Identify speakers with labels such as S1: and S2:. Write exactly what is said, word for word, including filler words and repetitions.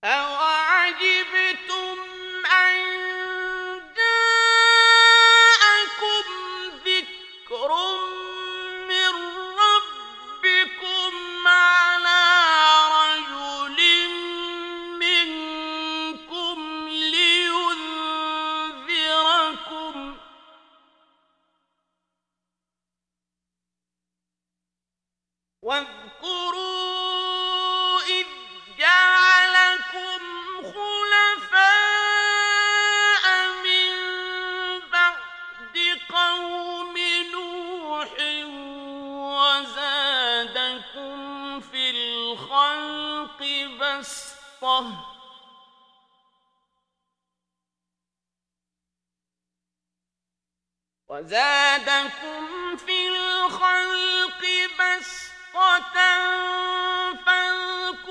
S1: أَوَعَجِبْتُمْ أَن جَاءَكُمْ ذِكْرٌ مِّن رَّبِّكُمْ عَلَىٰ رَجُلٍ مِّنكُمْ لِيُنذِرَكُمْ ۚ واذكروا إذ جعلكم خلفاء من بعد قوم نوح وزادكم في الخلق بسطة وزادكم في الخلق بسطة فاذكروا